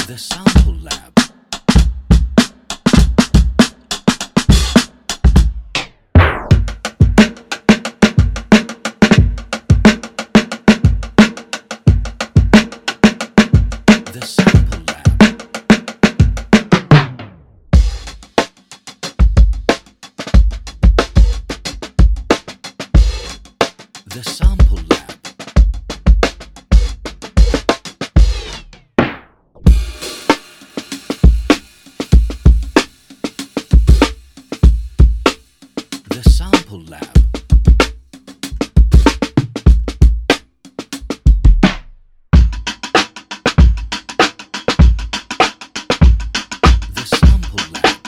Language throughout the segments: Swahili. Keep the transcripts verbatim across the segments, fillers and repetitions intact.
The Sample Lab. The Sample Lab. The Sample Lab. The Sample Lab. The Sample Lab.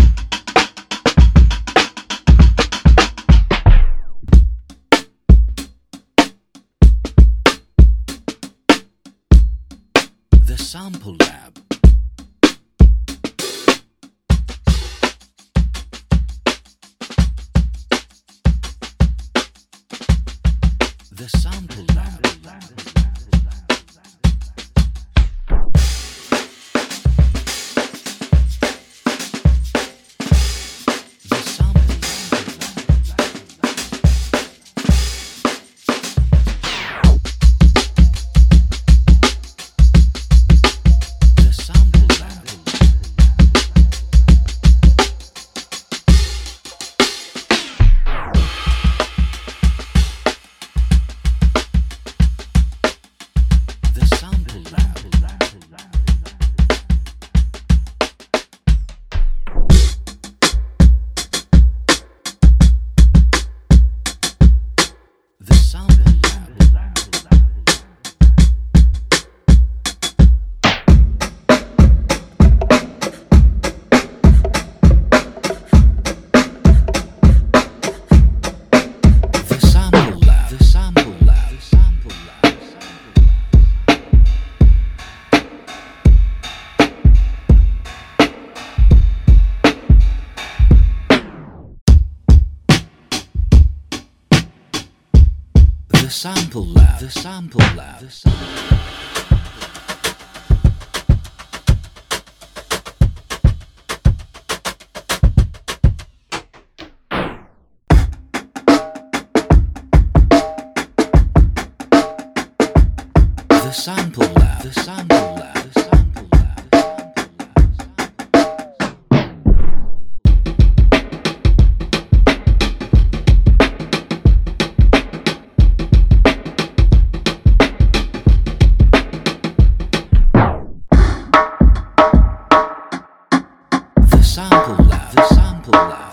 The Sample Lab. The Sample Lab. The Sample The Sample Lab. The Sample Lab. The Sample Lab. The Sample Lab. The Sample Lab. The Sample Lab. The Sample Lab. The Sample Lab. The Sample Lab. The Sample Lab. The Sample Lab. The Sample Lab. The Sample Lab. The Sample Lab.